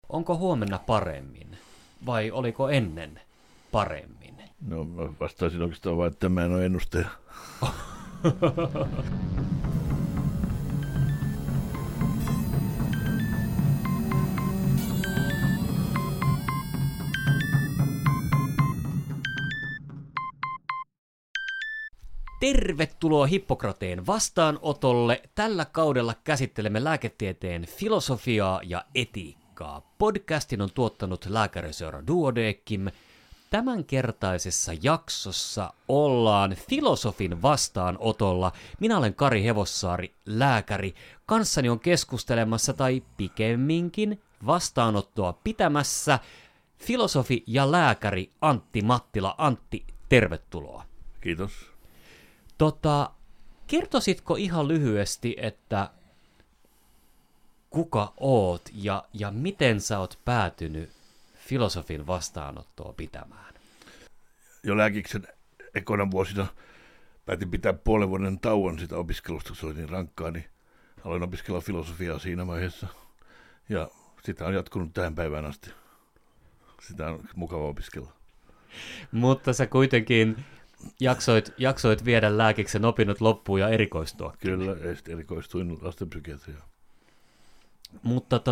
onko huomenna paremmin vai oliko ennen paremmin? No mä vastaisin oikeastaan vaan, että mä en ole ennustaja. Tervetuloa Hippokrateen vastaanotolle. Tällä kaudella käsittelemme lääketieteen filosofiaa ja etiikkaa. Podcastin on tuottanut lääkäriseura Duodecim. Tämänkertaisessa jaksossa ollaan filosofin vastaanotolla. Minä olen Kari Hevossaari, lääkäri. Kanssani on keskustelemassa tai pikemminkin vastaanottoa pitämässä filosofi ja lääkäri Antti Mattila. Antti, tervetuloa. Kiitos. Kertoisitko ihan lyhyesti, että kuka oot ja miten sä oot päätynyt filosofin vastaanottoa pitämään? Jo lääkiksen ekonan vuosina päätin pitää puolen vuoden tauon sitä opiskelusta, kun se oli niin rankkaa, niin aloin opiskella filosofiaa siinä vaiheessa. Ja sitä on jatkunut tähän päivään asti. Sitä on mukava opiskella. Mutta sä kuitenkin jaksoit viedä lääkiksen opinnot loppuun ja erikoistua. Kyllä, erikoistuin lastenpsykiatriaan. Mutta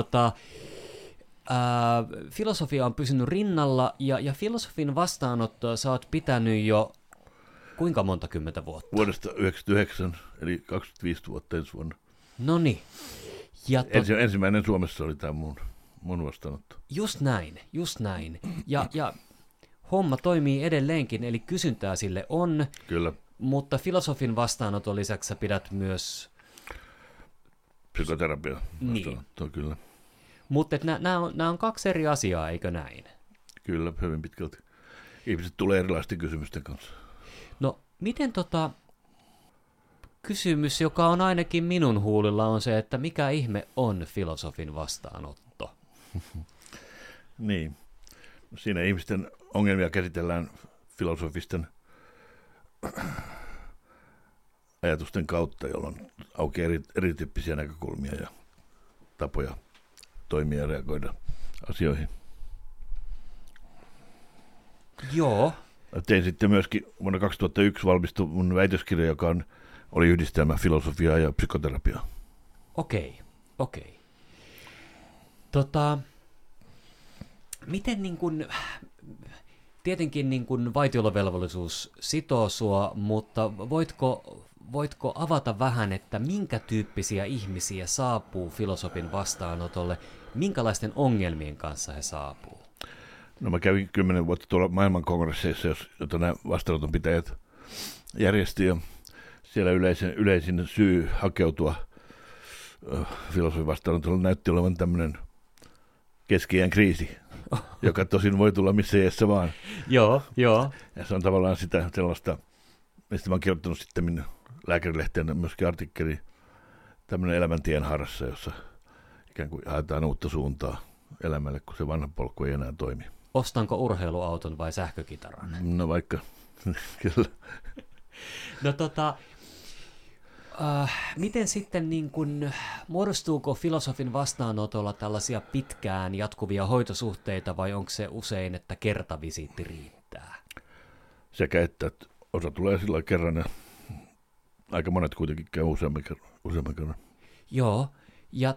filosofia on pysynyt rinnalla ja filosofin vastaanottoa sä oot pitänyt jo kuinka monta kymmentä vuotta? Vuodesta 1999, eli 25 vuotta ensi vuonna. Noniin. Ensimmäinen Suomessa oli tämä mun vastaanotto. Just näin. Ja homma toimii edelleenkin, eli kysyntää sille on. Kyllä. Mutta filosofin vastaanoton lisäksi sä pidät myös psykoterapia vastaanottoa, niin. Kyllä. Mutta nämä on kaksi eri asiaa, eikö näin? Kyllä, hyvin pitkälti. Ihmiset tulee erilaisten kysymysten kanssa. No, miten kysymys, joka on ainakin minun huulilla, on se, että mikä ihme on filosofin vastaanotto? Niin. Siinä ihmisten ongelmia käsitellään filosofisten ajatusten kautta, jolloin aukeaa erityyppisiä näkökulmia ja tapoja toimia ja reagoida asioihin. Joo. Tein sitten myöskin vuonna 2001 valmistui mun väitöskirja, joka oli yhdistelmä filosofiaa ja psykoterapiaa. Okei. Miten tietenkin vaitiolovelvollisuus sitoo sua, mutta voitko avata vähän, että minkä tyyppisiä ihmisiä saapuu filosofin vastaanotolle, minkälaisten ongelmien kanssa he saapuu? No mä kävin 10 vuotta tuolla maailmankongresseissa, jota nämä vastaanoton pitäjät järjesti, ja siellä yleisin syy hakeutua filosofin vastaanotolle näytti olevan tämmöinen keski-iän kriisi, joka tosin voi tulla missä iässä vaan. Joo. Ja se on tavallaan sitä sellaista, mistä mä oon kirjoittanut sitten lääkärilehteen myöskin artikkeli, tämmöinen elämäntien harrassa, jossa ikään kuin haetaan uutta suuntaa elämälle, kun se vanha polku ei enää toimi. Ostanko urheiluauton vai sähkökitaran? No vaikka, kyllä. No miten sitten muodostuuko filosofin vastaanotolla tällaisia pitkään jatkuvia hoitosuhteita vai onko se usein, että kertavisiitti riittää? Sekä että osa tulee sillä kerran ja aika monet kuitenkin käy useamman kerran. Joo, ja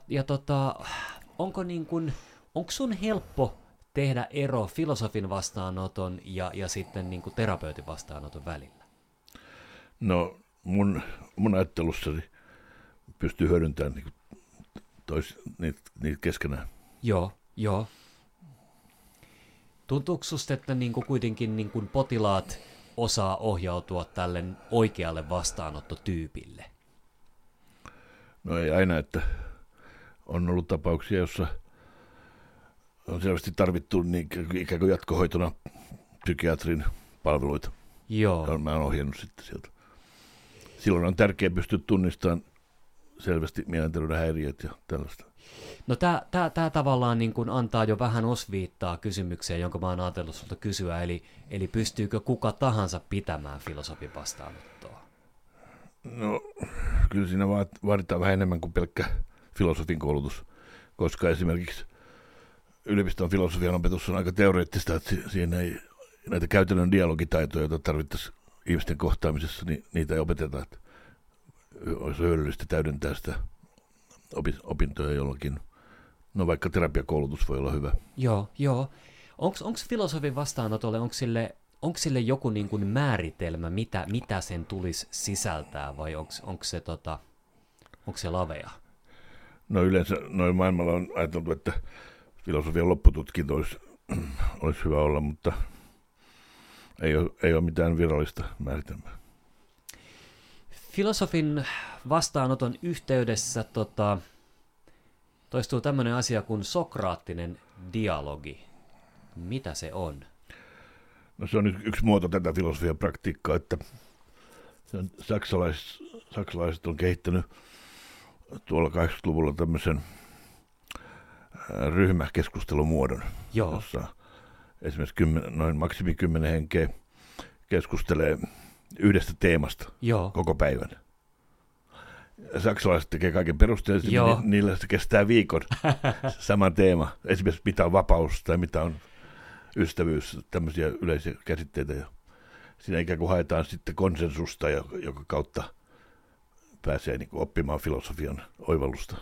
onko sun helppo tehdä ero filosofin vastaanoton ja sitten terapeutin vastaanoton välillä? No mun ajattelussani pystyy hyödyntämään niitä keskenään. Joo. Tuntuuko susta, että kuitenkin potilaat osaa ohjautua tälle oikealle vastaanottotyypille? No ei aina, että on ollut tapauksia, jossa on selvästi tarvittu ikään kuin jatkohoitona psykiatrin palveluita. Joo. Mä oon ohjannut sitten sieltä. Silloin on tärkeää pystyä tunnistamaan selvästi mielenterveyden häiriöt ja tällaista. No tämä tavallaan antaa jo vähän osviittaa kysymykseen, jonka mä oon ajatellut sulta kysyä, eli pystyykö kuka tahansa pitämään filosofin vastaanottoa? No kyllä siinä vaaditaan vähän enemmän kuin pelkkä filosofin koulutus, koska esimerkiksi yliopiston filosofian opetus on aika teoreettista, että siinä ei näitä käytännön dialogitaitoja, joita tarvittaisiin ihmisten kohtaamisessa, niin niitä ei opeteta. Että olisi hyödyllistä täydentää sitä opintoja jollakin. No vaikka terapiakoulutus voi olla hyvä. Joo. Onko filosofin vastaanotolle, onko sille joku niin kuin määritelmä, mitä sen tulisi sisältää, vai onko se lavea? No yleensä noin maailmalla on ajateltu, että filosofian loppututkinto olisi hyvä olla, mutta ei ole mitään virallista määritelmää. Filosofin vastaanoton yhteydessä toistuu tämmöinen asia kuin sokraattinen dialogi. Mitä se on? No se on yksi muoto tätä filosofian praktiikkaa, että saksalaiset on kehittänyt tuolla 80-luvulla tämmöisen ryhmäkeskustelumuodon, jossa esimerkiksi noin maksimi 10 henkeä keskustelee yhdestä teemasta koko päivän. Saksalaiset tekee kaiken perusteellisesti, niillä se kestää viikon sama teema. Esimerkiksi mitä on vapaus tai mitä on ystävyys, tämmöisiä yleisiä käsitteitä. Ja siinä ikään kuin haetaan sitten konsensusta, joka kautta pääsee niin kuin oppimaan filosofian oivallusta.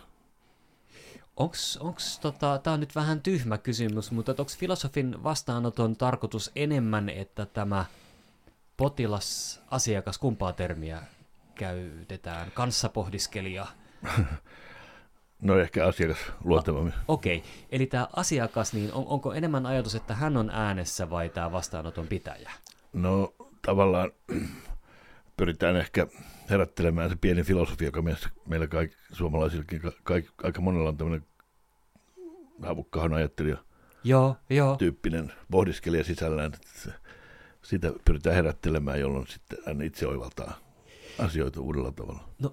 Tämä on nyt vähän tyhmä kysymys, mutta onko filosofin vastaanoton tarkoitus enemmän, että tämä potilas-asiakas, kumpaa termiä käytetään, kanssapohdiskelija? No ehkä asiakas luontevammin. Okei, eli tämä asiakas, niin onko enemmän ajatus, että hän on äänessä vai tämä vastaanoton pitäjä? No tavallaan pyritään ehkä herättelemään se pieni filosofia, joka meillä suomalaisillakin aika monella on tämmöinen havukkahan ajattelija tyyppinen pohdiskelija sisällään. Sitä pyritään herättelemään, jolloin sitten hän itse oivaltaa asioita uudella tavalla. No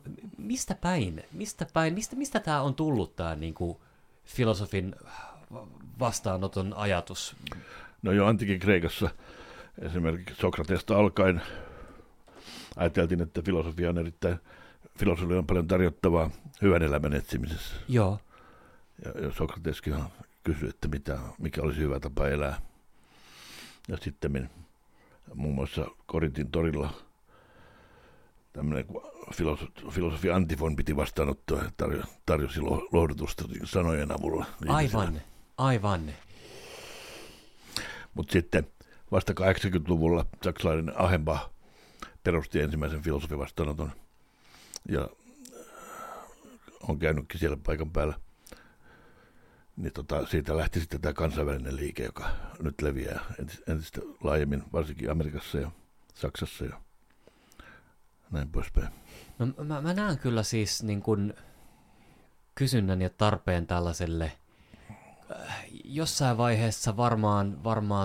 mistä tämä on tullut tämä niin kuin filosofin vastaanoton ajatus? No jo antiikin Kreikassa esimerkiksi Sokratesta alkaen ajateltiin, että filosofia on paljon tarjottavaa hyvän elämän etsimisessä. Joo. Ja Sokrateskin kysyi, että mikä olisi hyvä tapa elää. Ja sitten muun muassa Korintin torilla tämmöinen filosofi Antifon piti vastaanottoa ja tarjosi lohdutusta sanojen avulla. Aivan. Mutta sitten vasta 80-luvulla saksalainen Achenbach perusti ensimmäisen filosofin vastaanoton ja on käynytkin siellä paikan päällä. Niin siitä lähti sitten tämä kansainvälinen liike, joka nyt leviää entistä laajemmin, varsinkin Amerikassa ja Saksassa ja näin poispäin. No, mä näen kyllä siis niin kuin kysynnän ja tarpeen tällaiselle. Jossain vaiheessa varmaan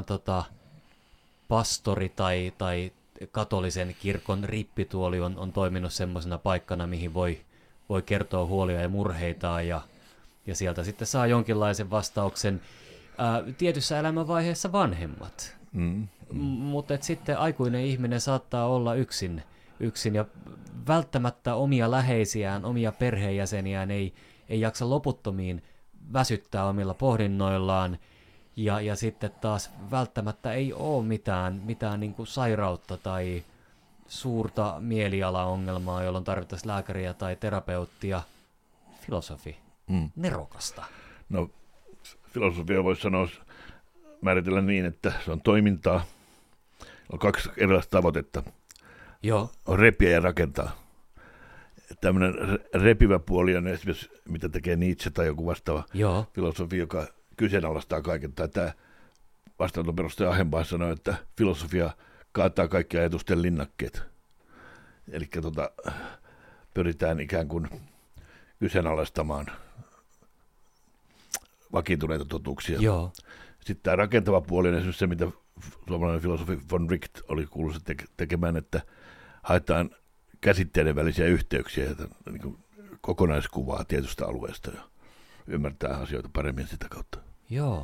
pastori tai katolisen kirkon rippituoli on toiminut semmoisena paikkana, mihin voi kertoa huolia ja murheitaan ja sieltä sitten saa jonkinlaisen vastauksen. Tietyssä elämänvaiheessa vanhemmat, mutta sitten aikuinen ihminen saattaa olla yksin ja välttämättä omia läheisiään, omia perheenjäseniään ei jaksa loputtomiin väsyttää omilla pohdinnoillaan ja sitten taas välttämättä ei ole mitään niin kuin sairautta tai suurta mielialaongelmaa, jolloin tarvittaisiin lääkäriä tai terapeuttia. Filosofi. Nerokasta. No, filosofia voisi määritellä niin, että se on toimintaa. On 2 erilaista tavoitetta. Joo. On repiä ja rakentaa. Tämmöinen repivä puoli on esimerkiksi, mitä tekee Nietzsche tai joku vastaava filosofi, joka kyseenalaistaa kaiken. Tai tämä vastaanoton perustaja Achenbach sanoi, että filosofia kaataa kaikki ajatusten linnakkeet. Eli pyritään ikään kuin kyseenalaistamaan vakiintuneita totuuksia. Joo. Sitten tämä rakentava puoli on esimerkiksi se, mitä suomalainen filosofi von Wright oli kuuluisa tekemään, että haetaan käsitteiden välisiä yhteyksiä ja niin kuin kokonaiskuvaa tietystä alueesta ja ymmärtää asioita paremmin sitä kautta. Joo.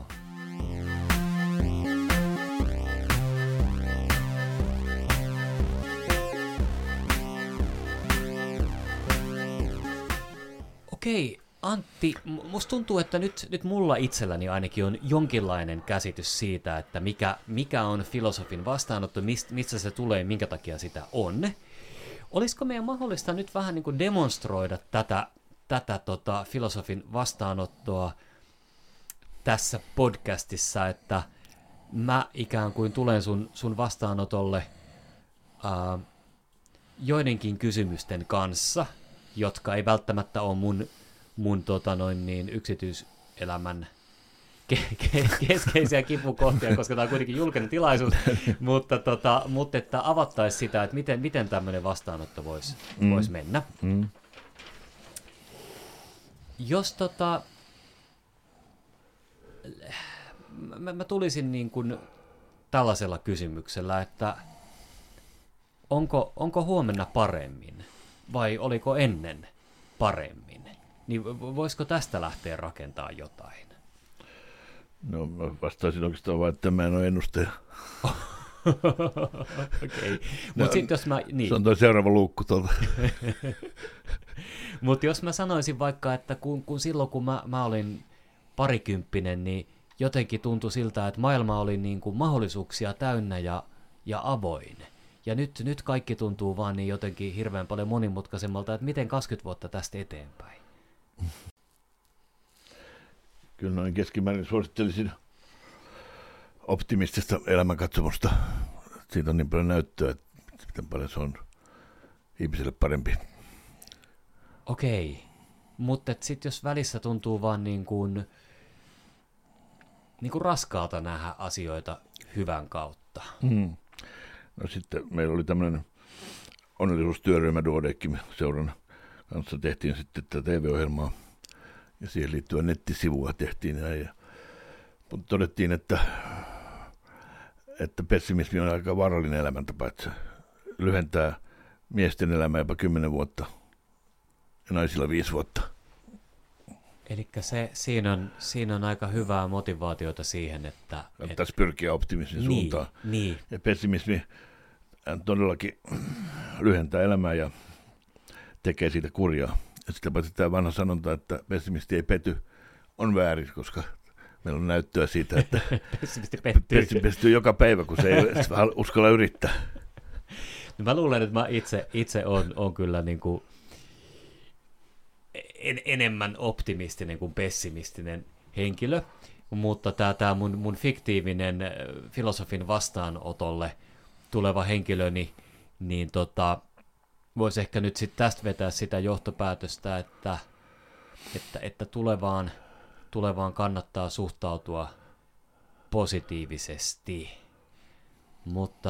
Okei, Antti, musta tuntuu, että nyt mulla itselläni ainakin on jonkinlainen käsitys siitä, että mikä on filosofin vastaanotto, mistä se tulee, minkä takia sitä on. Olisiko meidän mahdollista nyt vähän niin kuin demonstroida tätä filosofin vastaanottoa tässä podcastissa, että mä ikään kuin tulen sun vastaanotolle joidenkin kysymysten kanssa, jotka ei välttämättä ole mun yksityiselämän keskeisiä kipukohtia, koska tämä on kuitenkin julkinen tilaisuus, mutta että avattaisiin sitä, että miten tämmöinen vastaanotto voisi mennä. Jos mä tulisin niin kuin tällaisella kysymyksellä, että onko huomenna paremmin vai oliko ennen paremmin, niin voisiko tästä lähteä rakentamaan jotain? No mä vastaisin oikeastaan vaan, että mä en ole ennustaja. Okei. Mut sit jos se on toi seuraava luukku tuolta. Mutta jos mä sanoisin vaikka, että kun silloin kun mä olin parikymppinen, niin jotenkin tuntui siltä, että maailma oli niin kuin mahdollisuuksia täynnä ja avoin. Ja nyt kaikki tuntuu vaan niin jotenkin hirveän paljon monimutkaisemmalta, että miten 20 vuotta tästä eteenpäin? Kyllä noin keskimäärin suosittelisin optimistista elämänkatsomusta. Siitä on niin paljon näyttöä, että miten paljon se on ihmiselle parempi. Okei, mutta sitten jos välissä tuntuu vaan niin kuin raskaalta nähdä asioita hyvän kautta. No sitten meillä oli tämmöinen onnellisuustyöryhmä Duodeckim-seuran kanssa, tehtiin sitten tätä TV-ohjelmaa ja siihen liittyen nettisivua tehtiin näin. Mutta todettiin, että pessimismi on aika vaarallinen elämäntapa, että se lyhentää miesten elämää jopa 10 vuotta ja naisilla 5 vuotta. Eli siinä on aika hyvää motivaatiota siihen, että tässä pyrkiä optimismin suuntaan. Niin. Ja pessimismi todellakin lyhentää elämää ja tekee siitä kurjaa. Ja sitten paitsi tämä vanha sanonta, että pessimisti ei pety, on väärin, koska meillä on näyttöä siitä, että pessimisti pettyy joka päivä, kun se ei uskalla yrittää. No mä luulen, että mä itse on kyllä niin kuin enemmän optimistinen kuin pessimistinen henkilö, mutta tämä mun fiktiivinen filosofin vastaanotolle tuleva henkilöni, niin voisi ehkä nyt sitten tästä vetää sitä johtopäätöstä, että tulevaan kannattaa suhtautua positiivisesti, mutta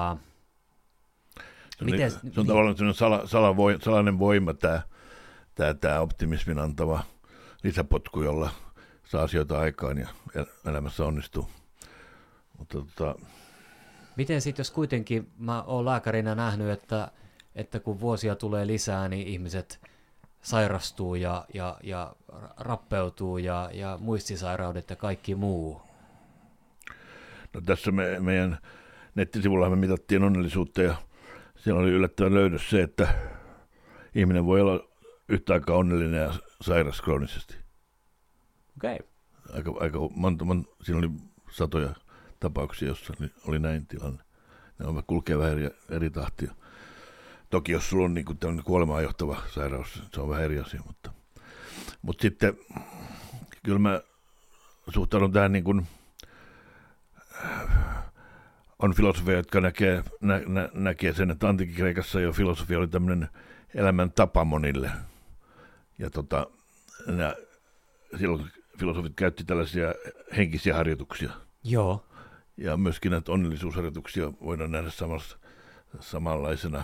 se on tavallaan salainen voima tämä optimismin antava lisäpotku, jolla saa asioita aikaan ja elämässä onnistuu. Mutta miten sitten, jos kuitenkin mä oon lääkärinä nähnyt, että kun vuosia tulee lisää, niin ihmiset sairastuu ja rappeutuu ja muistisairaudet ja kaikki muu? No tässä meidän nettisivulla me mitattiin onnellisuutta ja siellä oli yllättävän löydös se, että ihminen voi olla yhtä aikaa onnellinen ja sairas kroonisesti. Okei. Aika monta, siinä oli satoja tapauksia, joissa oli näin tilanne. Ne kulkee vähän eri tahtia. Toki jos sulla on niin kuin tämmöinen kuolemaan johtava sairaus, se on vähän eri asia. Mutta sitten kyllä mä suhtaudun tähän niin kuin, on filosofia, jotka näkee sen, että antiikin Kreikassa jo filosofia oli tämmöinen elämän tapa monille. Ja silloin filosofit käytti tällaisia henkisiä harjoituksia. Joo. Ja myöskin näitä onnellisuusharjoituksia voidaan nähdä samanlaisena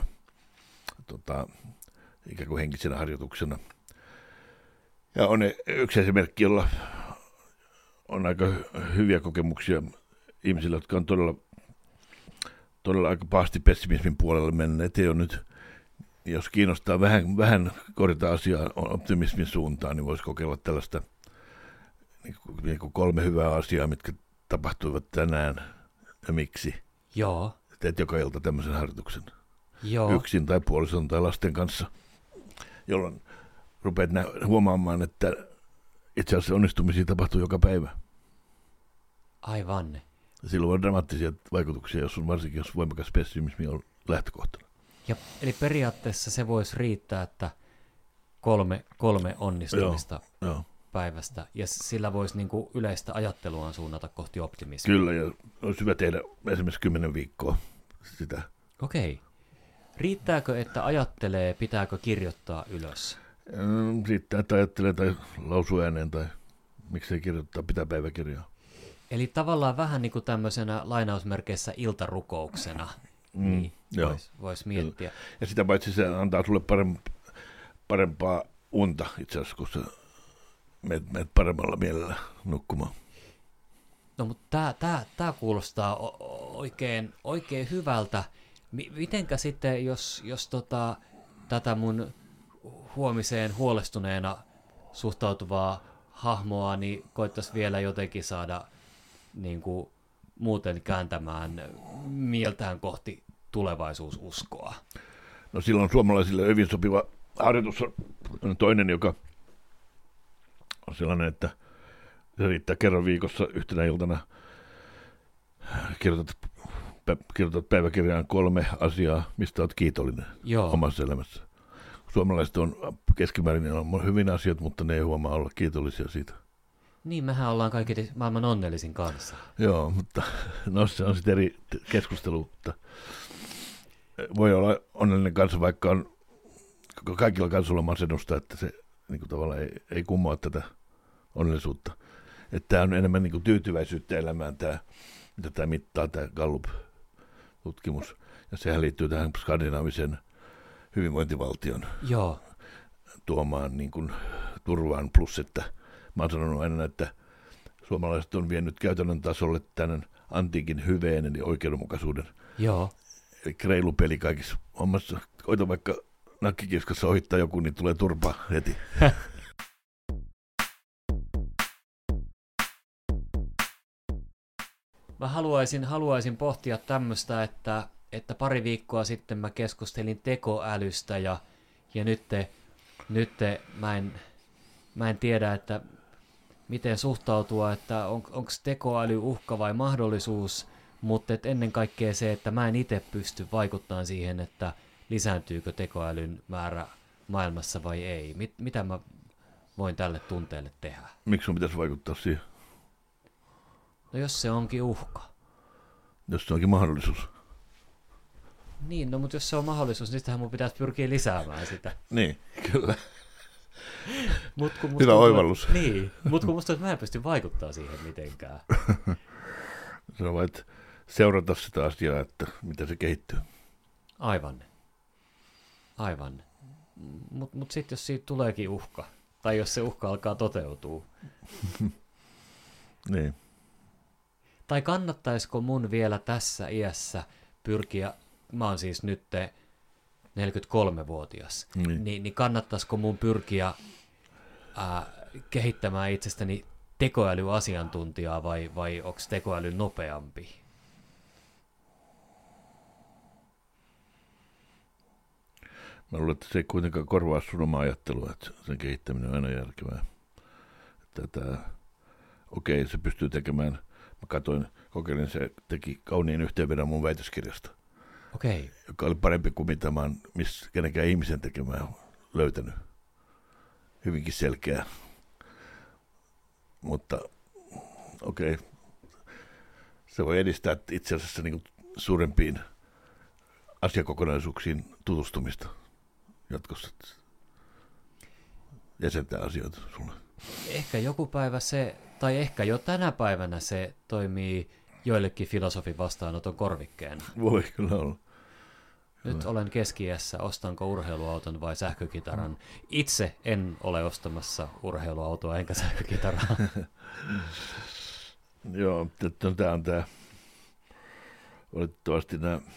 ikään kuin henkisenä harjoituksena. Ja on yksi esimerkki, jolla on aika hyviä kokemuksia ihmisillä, jotka on todella aika pahasti pessimismin puolelle menneet. Ei ole nyt, jos kiinnostaa vähän korjata asiaa optimismin suuntaan, niin voisi kokeilla tällaista niin kuin 3 hyvää asiaa, mitkä tapahtuivat tänään ja miksi. Joo. Teet joka ilta tämmöisen harjoituksen. Joo. Yksin tai puolison tai lasten kanssa, jolloin rupeat huomaamaan, että itse asiassa onnistumisia tapahtuu joka päivä. Aivan. Silloin on dramaattisia vaikutuksia, varsinkin jos voimakas pessimismi on lähtökohtana. Ja, eli periaatteessa se voisi riittää, että kolme onnistumista päivästä, ja sillä voisi niin kuin yleistä ajatteluaan suunnata kohti optimismia. Kyllä, ja olisi hyvä tehdä esimerkiksi 10 viikkoa sitä. Okei. Riittääkö, että ajattelee, pitääkö kirjoittaa ylös? Riittää, että ajattelee tai lausuu ääneen, tai miksei kirjoittaa, pitää päiväkirjaa. Eli tavallaan vähän niin kuin tämmöisenä lainausmerkeissä iltarukouksena, niin vois miettiä. Ja sitä paitsi se antaa sulle parempaa unta itse asiassa, kun sä menet paremmalla mielellä nukkumaan. No mutta tämä kuulostaa oikein hyvältä. Mitenkä sitten, jos tätä mun huomiseen huolestuneena suhtautuvaa hahmoa, niin koittaisi vielä jotenkin saada niin kuin muuten kääntämään mieltään kohti tulevaisuususkoa? No silloin suomalaisille hyvin sopiva harjoitus on toinen, joka on sellainen, että se riittää kerran viikossa yhtenä iltana. Kirjoitat päiväkirjaan 3 asiaa, mistä olet kiitollinen omassa elämässä. Suomalaiset on keskimäärin on hyvin asiat, mutta ne ei huomaa olla kiitollisia siitä. Niin, mehän ollaan kaikki maailman onnellisin kanssa. Joo, mutta no, se on sitten eri keskustelu. Voi olla onnellinen kanssa, vaikka on kaikilla kansoilla masennusta, että se niin kuin tavallaan ei kummoa tätä onnellisuutta. Että tämä on enemmän niin kuin tyytyväisyyttä elämään, mitä tämä mittaa, tämä Gallup-tutkimus. Ja sehän liittyy tähän skandinaavisen hyvinvointivaltion tuomaan niin kuin turvaan. Plus, että mä oon sanonut aina, että suomalaiset on vienyt käytännön tasolle tämän antiikin hyveen, eli oikeudenmukaisuuden. Joo. Eli reilu peli kaikissa hommassa. Koita vaikka nakkikiskassa ohittaa joku, niin tulee turpa heti. Mä haluaisin pohtia tämmöistä, että pari viikkoa sitten mä keskustelin tekoälystä ja nyt mä en tiedä, että miten suhtautua, että onko tekoäly uhka vai mahdollisuus, mutta ennen kaikkea se, että mä en itse pysty vaikuttamaan siihen, että lisääntyykö tekoälyn määrä maailmassa vai ei. Mitä mä voin tälle tunteelle tehdä? Miksi sun pitäisi vaikuttaa siihen? No jos se onkin uhka. Jos se onkin mahdollisuus. Niin, no mutta jos se on mahdollisuus, niin sitähän mun pitäisi pyrkiä lisäämään sitä. Niin, kyllä. Hyvä oivallus. Niin, mutta kun musta mä en pysty vaikuttaa siihen mitenkään. Se on vain, että seurata sitä asiaa, että miten se kehittyy. Aivan. Mut sitten jos siitä tuleekin uhka, tai jos se uhka alkaa toteutua. Niin. Tai kannattaisiko mun vielä tässä iässä pyrkiä, mä oon siis nyt 43-vuotias, niin kannattaisiko mun pyrkiä kehittämään itsestäni tekoälyasiantuntijaa vai onko tekoäly nopeampi? Mä luulen, että se ei kuitenkaan korvaa sun omaa ajattelua, että sen kehittäminen on aina järkevää. Okei, se pystyy tekemään. Mä kokeilin, se teki kauniin yhteenvedon mun väitöskirjasta. Okei. Joka oli parempi kuin mitä mä oon kenenkään ihmisen tekemään löytänyt. Hyvinkin selkeä. Mutta okei, se voi edistää itse asiassa niin kuin suurempiin asiakokonaisuuksiin tutustumista jatkossa. Jäsentää asioita sulle. Ehkä joku päivä se, tai ehkä jo tänä päivänä se toimii joillekin filosofin vastaanoton korvikkeena. Voi kyllä olla. Nyt olen keski-iässä, ostanko urheiluauton vai sähkökitaran. Itse en ole ostamassa urheiluautoa enkä sähkökitaraa. Joo, tämä on tämä, valitettavasti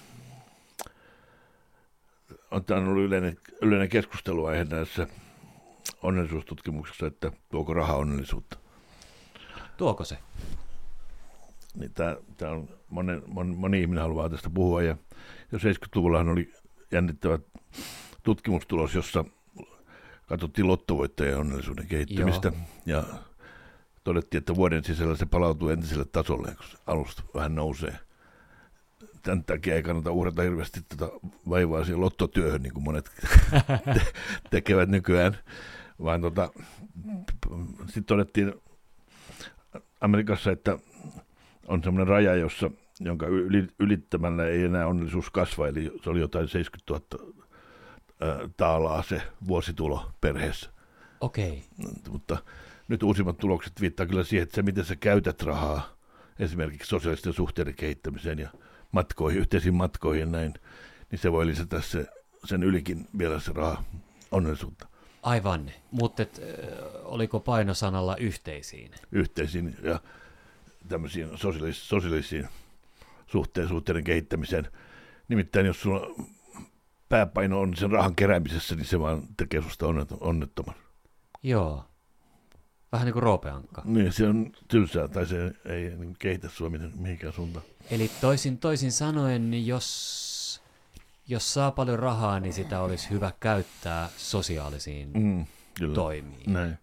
on ollut yleinen keskusteluaihe näissä onnellisuustutkimuksissa, että tuoko raha onnellisuutta. Tuoko se? Niin tämä on moni ihminen haluaa tästä puhua, ja jo 70-luvullahan oli jännittävä tutkimustulos, jossa katsottiin lottovoittajien onnellisuuden kehittymistä. Ja todettiin, että vuoden sisällä se palautuu entiselle tasolle, kun alusta vähän nousee. Tämän takia ei kannata uhrata hirveästi vaivaa siihen lottotyöhön, niin kuin monet tekevät nykyään. Vaan sitten todettiin Amerikassa, että on semmoinen raja, jonka ylittämällä ei enää onnellisuus kasva, eli se oli jotain 70 000 taalaa se vuositulo perheessä. Okei. Mutta nyt uusimmat tulokset viittaa kyllä siihen, että se miten sä käytät rahaa esimerkiksi sosiaalisten suhteiden kehittämiseen ja matkoihin, yhteisiin matkoihin ja näin, niin se voi lisätä sen ylikin vielä se raha onnellisuutta. Aivan, mutta oliko painosanalla yhteisiin? Yhteisiin ja tämmöisiin sosiaalisiin suhteiden kehittämiseen. Nimittäin jos sulla pääpaino on sen rahan keräämisessä, niin se vaan tekee susta onnettoman. Joo. Vähän niin kuin roopeankka. Niin, se on tylsää, tai se ei kehitä sua mihinkään suuntaan. Eli toisin sanoen, niin jos saa paljon rahaa, niin sitä olisi hyvä käyttää sosiaalisiin toimiin. Näin.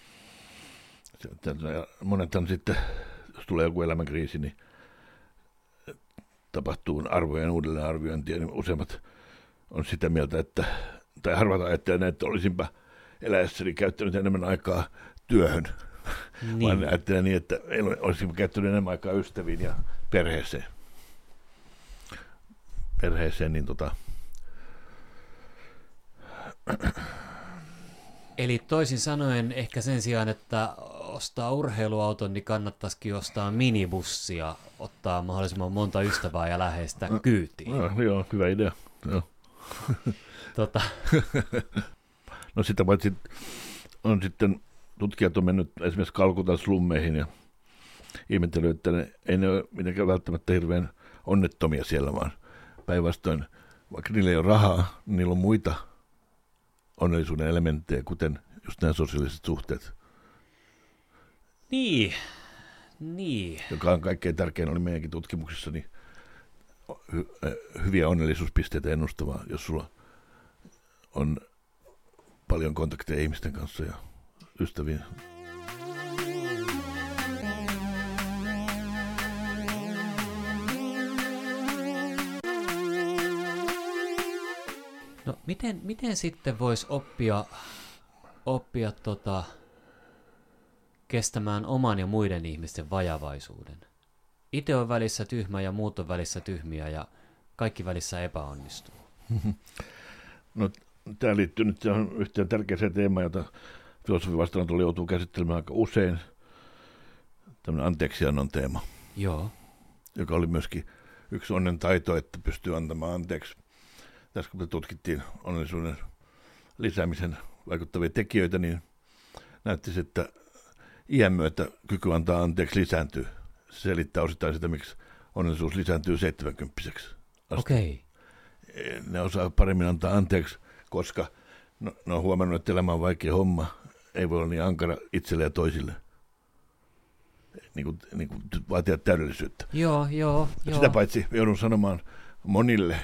Monethan sitten, jos tulee joku elämänkriisi, niin tapahtuu arvojen uudelleenarviointia, niin useimmat on sitä mieltä, tai harvat ajattelen, että olisinpa eläessäni käyttänyt enemmän aikaa työhön, niin. Vaan ajattelen niin, että olisinpa käyttänyt enemmän aikaa ystäviin ja perheeseen. Niin Eli toisin sanoen ehkä sen sijaan, että ostaa urheiluauton, niin kannattaisikin ostaa minibussia, ottaa mahdollisimman monta ystävää ja läheistä kyytiin. Joo, hyvä idea. Joo. No sitä paitsi on sitten tutkijat on mennyt esimerkiksi Kalkutan slummeihin ja ihmetellyt, että ei ne ole mitenkään välttämättä hirveän onnettomia siellä, vaan päinvastoin, vaikka niillä ei ole rahaa, niin niillä on muita onnellisuuden elementtejä, kuten just nämä sosiaaliset suhteet. Niin. Joka on kaikkein tärkein, oli meidänkin tutkimuksissa, niin hyviä onnellisuuspisteitä ennustavaa, jos sulla on paljon kontakteja ihmisten kanssa ja ystäviin. No miten sitten voisi oppia kestämään oman ja muiden ihmisten vajavaisuuden? Itse on välissä tyhmä ja muut on välissä tyhmiä ja kaikki välissä epäonnistuu. No, tämä liittyy nyt yhteen tärkeäseen teemaan, jota filosofin vastaanotolla joutuu käsittelemään aika usein. Tämmöinen anteeksiannon teema. Joo. Joka oli myöskin yksi onnen taito, että pystyy antamaan anteeksi. Tässä kun tutkittiin onnellisuuden lisäämisen vaikuttavia tekijöitä, niin näytti, että iän myötä kyky antaa anteeksi lisääntyy. Se selittää osittain sitä, miksi onnellisuus lisääntyy 70-vuotiaaksi asti. Okei. Ne osaa paremmin antaa anteeksi, koska ne on huomannut, että elämä on vaikea homma. Ei voi olla niin ankara itselle ja toisille. Niin kuin vaatia täydellisyyttä. Joo. Sitä paitsi joudun sanomaan monille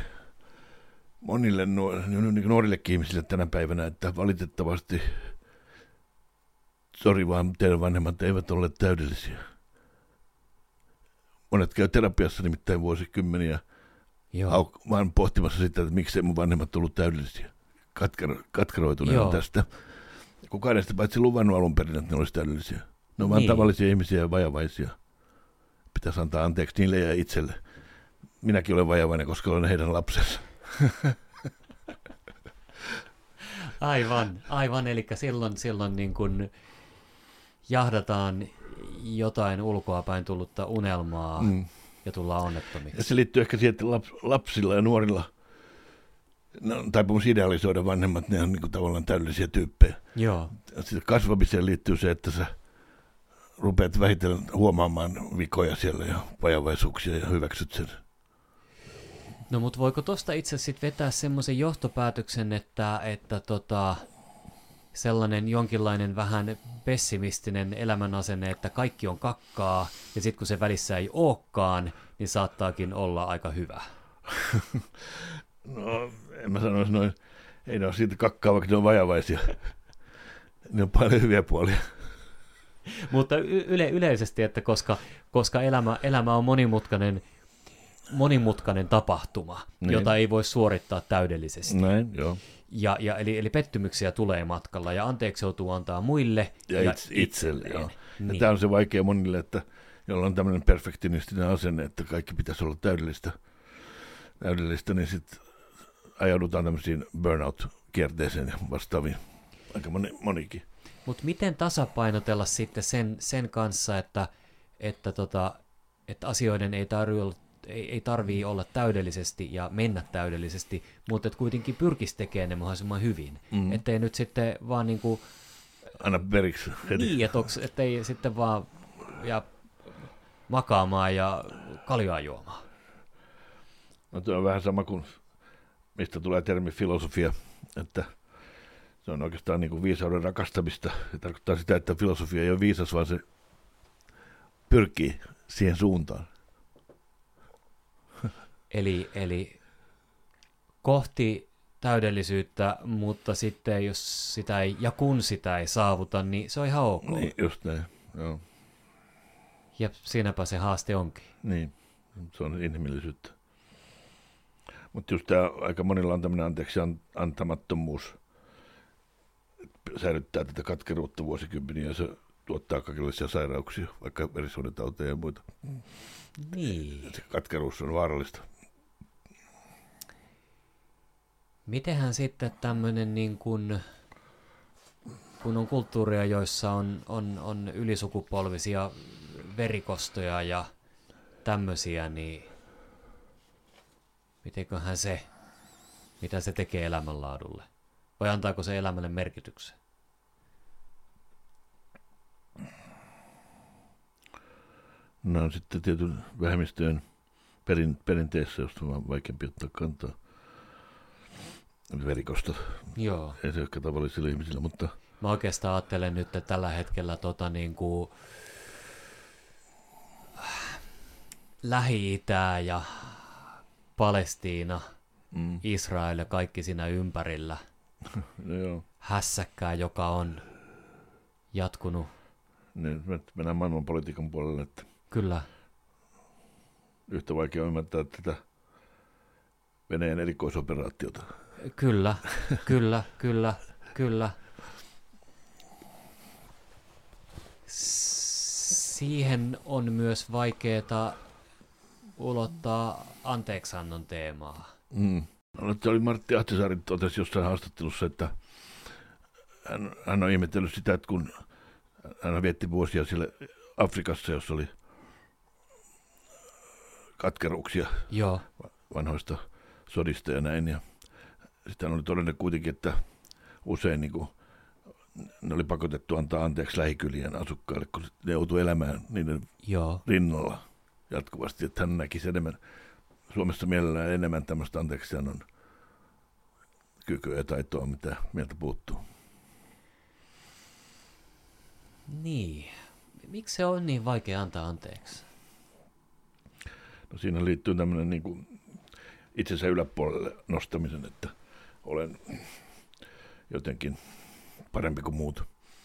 nuorillekin ihmisille tänä päivänä, että valitettavasti, sori vaan, teidän vanhemmat eivät ole täydellisiä. Monet käy terapiassa nimittäin vuosikymmeniä, vaan pohtimassa sitä, että miksei mun vanhemmat ollut täydellisiä. Katkeroituneena tästä. Kukaan ei sitä paitsi luvannut alun perin, että ne olisi täydellisiä. Ne on vain tavallisia ihmisiä ja vajavaisia. Pitäisi antaa anteeksi niille ja itselle. Minäkin olen vajavainen, koska olen heidän lapsensa. Aivan, eli silloin niin kuin jahdataan jotain ulkoapäin tullutta unelmaa ja tullaan onnettomiksi. Ja se liittyy ehkä siihen, että lapsilla ja nuorilla taipumus idealisoida vanhemmat, ne on niin kuin tavallaan täydellisiä tyyppejä. Joo. Sitten kasvamiseen liittyy se, että sä rupeat vähitellen huomaamaan vikoja siellä ja vajavaisuuksia ja hyväksyt sen. No mutta voiko tuosta itse sitten vetää semmoisen johtopäätöksen, että sellainen jonkinlainen vähän pessimistinen elämänasenne, että kaikki on kakkaa ja sitten kun se välissä ei olekaan, niin saattaakin olla aika hyvä? No en mä sanoisi noin, ei ne ole siitä kakkaa, vaikka ne on vajavaisia. Ne on paljon hyviä puolia. Mutta yleisesti, että koska elämä on monimutkainen tapahtuma, niin, jota ei voi suorittaa täydellisesti. Näin, joo. Eli pettymyksiä tulee matkalla, ja anteeksi joutuu antaa muille. Ja itselle, joo. Niin. Ja tämä on se vaikea monille, että jolla on tämmöinen perfektionistinen asenne, että kaikki pitäisi olla täydellistä, niin sitten ajaudutaan tämmöisiin burnout-kierteeseen ja vastaaviin. Aika monikin. Mutta miten tasapainotella sitten sen kanssa, että asioiden ei tarvii olla täydellisesti ja mennä täydellisesti, mutta että kuitenkin pyrkisi tekemään ne mahdollisimman hyvin. Ettei nyt sitten vaan niinku... Anna periksi. Niin, ettei sitten vaan ja makaamaan ja kaljaa juomaan. No tuo on vähän sama kuin, mistä tulee termi filosofia, että se on oikeastaan niin kuin viisauden rakastamista. Se tarkoittaa sitä, että filosofia ei ole viisas, vaan se pyrkii siihen suuntaan. Eli kohti täydellisyyttä, mutta sitten jos sitä ei, ja kun sitä ei saavuta, niin se on ihan ok. Niin, just näin, joo. Ja siinäpä se haaste onkin. Niin, se on inhimillisyyttä. Mutta just tämä aika monilla on tämmöinen anteeksi antamattomuus, säilyttää tätä katkeruutta vuosikymmeniä ja se tuottaa kaikenlaisia sairauksia, vaikka verisuonitauteja ja muita. Niin. Se katkeruus on vaarallista. Mitenhän sitten tämmöinen, niin kun on kulttuuria, joissa on ylisukupolvisia verikostoja ja tämmöisiä, niin mitenköhän mitä se tekee elämänlaadulle? Vai antaako se elämälle merkityksen? No on sitten tietyn vähemmistöjen perinteessä, josta on vaikeampi ottaa kantaa. Verikostot. Joo. Ei se ehkä tavallisilla ihmisillä, mutta... Mä oikeastaan ajattelen nyt, että tällä hetkellä Lähi-Itää ja Palestiina, Israel ja kaikki siinä ympärillä. Joo. Hässäkkää, joka on jatkunut. Niin, mennään maailmanpolitiikan puolelle, että Kyllä. Yhtä vaikea ymmärtää tätä Venäjän erikoisoperaatiota. Kyllä. Siihen on myös vaikeaa ulottaa anteeksiannon teemaa. Se oli Martti Ahtisaari totesi jossain haastattelussa, että hän on ihmetellyt sitä, että kun hän vietti vuosia siellä Afrikassa, jossa oli katkeruuksia vanhoista sodista ja näin. Ja sitten hän oli todennut kuitenkin, että usein niin kuin, ne oli pakotettu antaa anteeksi lähikylien asukkaille, kun ne joutui elämään niiden rinnalla jatkuvasti. Että hän näkisi Suomessa mielellään enemmän tämmöistä anteeksiannon kykyä ja taitoa, mitä mieltä puuttuu. Niin. Miksi se on niin vaikea antaa anteeksi? No siinä liittyy tämmöinen niin kuin itsensä yläpuolelle nostamisen, että olen jotenkin parempi kuin muut.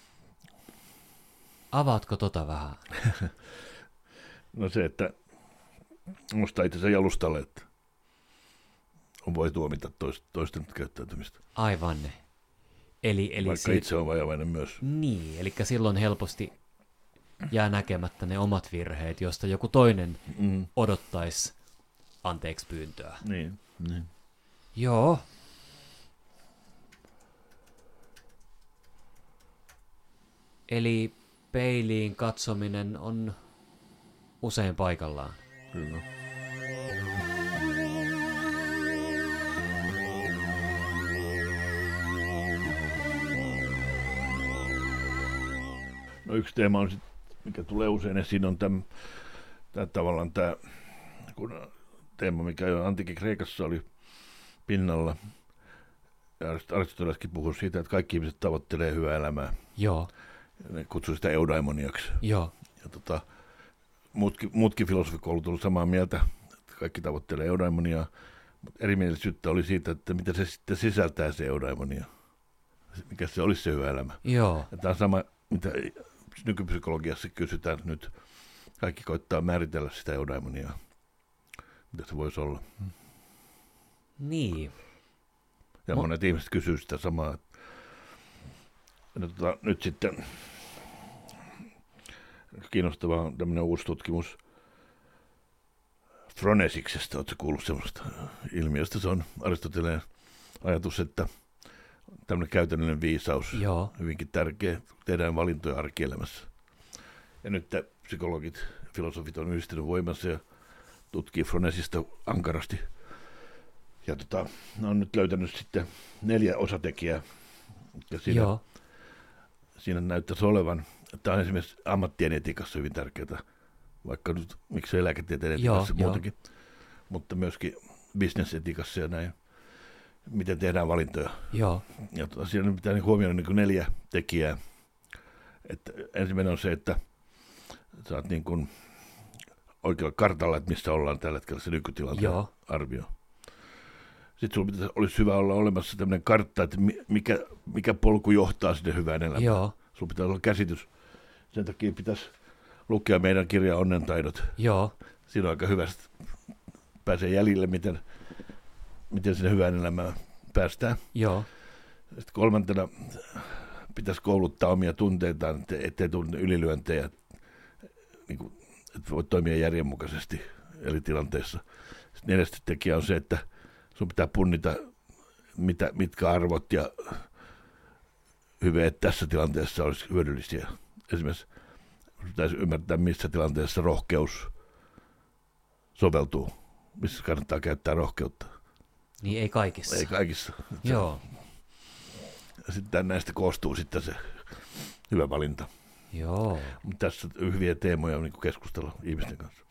Avaatko tota vähän? No se, että nostaa itsensä jalustalle, että voi tuomita toisten käyttäytymistä. Aivan. Eli vaikka itse on vajavainen myös. Niin, eli silloin helposti jää näkemättä ne omat virheet, josta joku toinen odottaisi anteeksi pyyntöä. Niin. Joo. Eli peiliin katsominen on usein paikallaan. Kyllä. No yksi teema on sit, mikä tulee usein esiin, on tämä tavallaan tämä teema, mikä jo antiikin Kreikassa oli pinnalla. Ja Aristoteleskin puhui siitä, että kaikki ihmiset tavoittelee hyvää elämää. Joo. Ja ne kutsui sitä eudaimoniaksi. Joo. Ja muutkin filosofikoulut olivat samaa mieltä, että kaikki tavoittelee eudaimoniaa. Mutta erimielisyyttä oli siitä, että mitä se sitten sisältää se eudaimonia. mikä se olisi se hyvä elämä. Joo. Ja tämä on sama, mitä nykypsykologiassa kysytään nyt. Kaikki koittaa määritellä sitä eudaimonia, mitä se voisi olla. Niin. Ja monet ihmiset kysyy sitä samaa. Nyt sitten kiinnostavaa on tämmöinen uusi tutkimus Phronesiksesta. Oletko kuullut semmoista ilmiöstä? Se on Aristoteleen ajatus, että tämmöinen käytännöllinen viisaus Joo. hyvinkin tärkeä. Tehdään valintoja arkielämässä. Ja nyt psykologit, filosofit on yhdistynyt voimansa ja tutkii Phronesista ankarasti. Ja ne on nyt löytänyt sitten 4 osatekijää. Ja siinä näyttäisi olevan, tämä on esimerkiksi ammattien etiikassa hyvin tärkeää, vaikka nyt miksei lääketieteen etiikassa muutakin, mutta myöskin bisnesetiikassa ja näin, miten tehdään valintoja. Joo. Ja siinä pitää huomioida niin kuin 4 tekijää. Että ensimmäinen on se, että sä oot niin kuin oikealla kartalla, että missä ollaan tällä hetkellä se nykytilanteen arvio. Sitten sulla olisi hyvä olla olemassa tämmöinen kartta, että mikä polku johtaa sinne hyvään elämään. Joo. Sulla pitää olla käsitys. Sen takia pitäisi lukea meidän kirja Onnen taidot. Joo. Siinä on aika hyvästi pääsee jäljille, miten sinne hyvään elämään päästään. Joo. Sitten 3. pitäisi kouluttaa omia tunteitaan, ettei tule ylilyöntejä, niin kuin, että voit toimia järjenmukaisesti eri tilanteissa. Sitten 4. tekijä on se, että sun pitää punnita, mitkä arvot ja hyveet tässä tilanteessa olisi hyödyllisiä. Esimerkiksi pitäisi ymmärtää, missä tilanteessa rohkeus soveltuu, missä kannattaa käyttää rohkeutta. Niin ei kaikissa. Ei kaikissa. Joo. Ja sitten näistä koostuu sitten se hyvä valinta. Joo. Mutta tässä on hyviä teemoja niin keskustella ihmisten kanssa.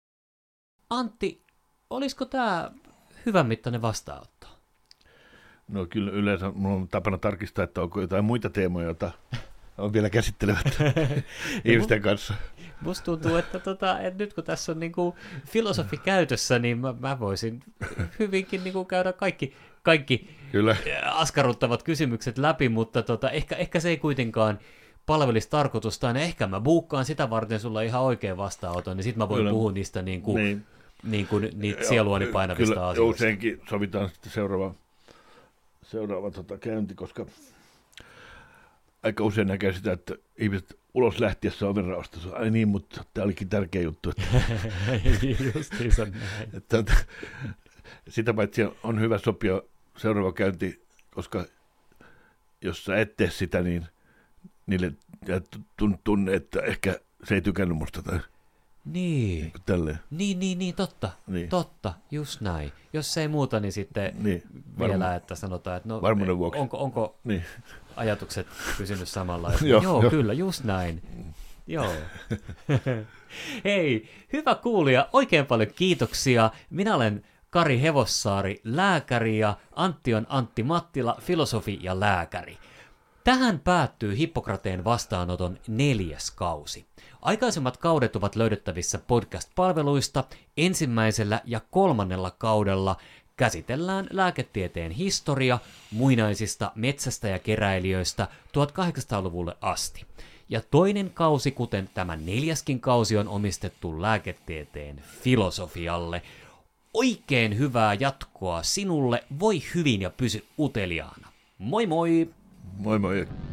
Antti, olisiko tämä hyvän mittainen vastaanotto? No kyllä yleensä minulla on tapana tarkistaa, että onko jotain muita teemoja, joita on vielä käsittelevät ihmisten kanssa. Musta tuntuu, että nyt kun tässä on niinku filosofi käytössä, niin mä voisin hyvinkin niinku käydä kaikki Kyllä. askarruttavat kysymykset läpi, mutta ehkä se ei kuitenkaan palvelisi tarkoitustaan. Ehkä mä buukkaan sitä varten sulla ihan oikein vastaanoton, niin sit mä voin puhua niistä niitä sieluani painavista kyllä, asioista. Useinkin sovitaan sitten seuraava käynti, koska aika usein näkee sitä, että ihmiset ulos lähtiessä ovenraosta, ai niin, mutta tämä olikin tärkeä juttu. Justiinsa näin. Sitä paitsi on hyvä sopia seuraava käynti, koska jos sä et tee sitä, niin niille tunne, että ehkä se ei tykännyt musta tai niin. Tälleen. Niin, totta. Niin. Totta, just näin. Jos se ei muuta, niin sitten vielä, että sanotaan, että varmuuden vuoksi. Onko niin. ajatukset pysynyt samalla? Joo, kyllä, just näin. Joo. Hei, hyvä kuulija, oikein paljon kiitoksia. Minä olen Kari Hevossaari, lääkäri, ja Antti on Antti Mattila, filosofi ja lääkäri. Tähän päättyy Hippokrateen vastaanoton 4. kausi. Aikaisemmat kaudet ovat löydettävissä podcast-palveluista. Ensimmäisellä ja 3. kaudella käsitellään lääketieteen historia muinaisista metsästäjäkeräilijöistä 1800-luvulle asti. Ja toinen kausi, kuten tämä 4. kausi, on omistettu lääketieteen filosofialle. Oikein hyvää jatkoa sinulle, voi hyvin ja pysy uteliaana. Moi moi! Moi moi!